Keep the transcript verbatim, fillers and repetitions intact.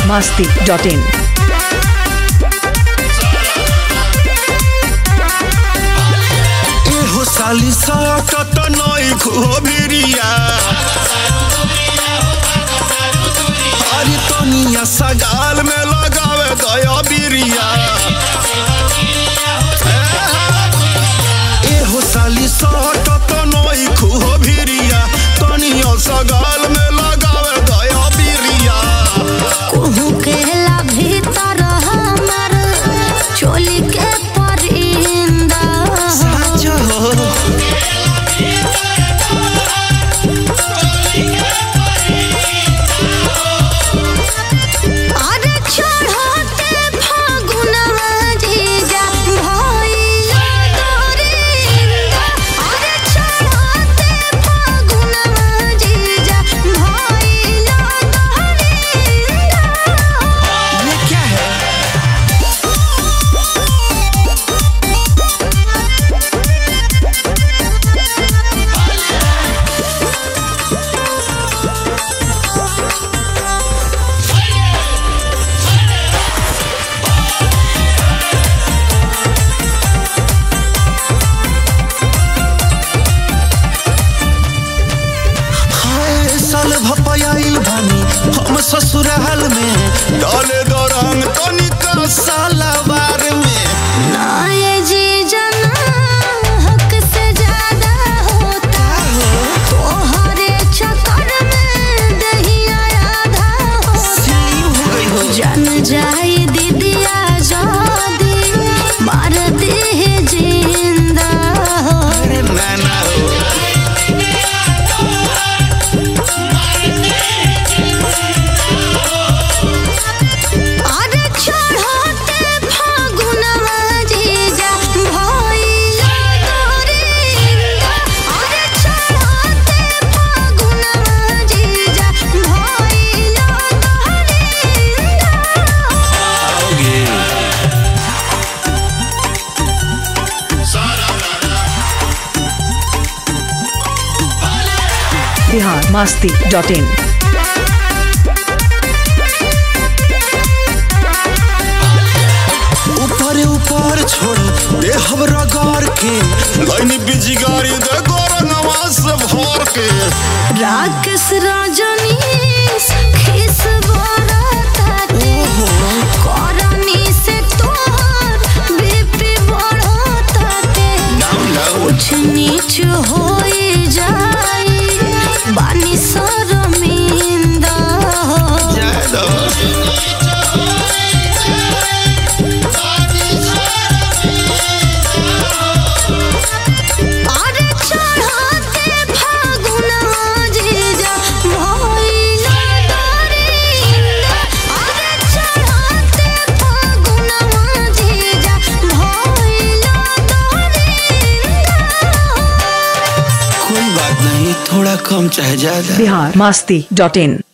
masti dot in. एहो साली सटत नई खोभिरिया अरे तनिया सगाल में लगावे दया बिरिया एहो साली सटत नई खोभिरिया तनिया सगाल में लगावे दया बिरिया कुहू केला भीतर हमर चोली के परिंदा साचो अरे चढ़ते फागुनवा जीजा भइला तोरिंदा अरे चढ़ते फागुनवा जीजा भइला तोरिंदा ये क्या है हाय साल भपयाइल बानी हम ससुराल में डाले दो रंग तनिका सालावार में नाये जीजा ना हक से ज्यादा होता तोहरे चक्कर में दहिया आधा होता सिली हो गई हो जन जाए दीदिया जादी मार दे जिंदा हो अरे नाना हो अरे चढ़ते फागुनवा जीजा भइला तोरिंदा अरे चढ़ते फागुनवा जीजा भइला तोरिंदा आओगे Bihar masti dot in. ऊपर ऊपर छोड़ दे हम रगार के लाइन बिजी गाड़ी दे गोरनवा से भर के राकेश रजनी खिस बरताते करनी से तोहर बीपी बढ़ताते नाम लाओ कुछ नीच होई जाई बानी शर्मिंदा जाए दो अरे चढ़ते फागुनवा जीजा भइला तोरिंदा अरे चढ़ते फागुनवा जीजा भइला तोरिंदा कोई बात नहीं थोड़ा कम चाहे ज्यादा Bihar masti dot in.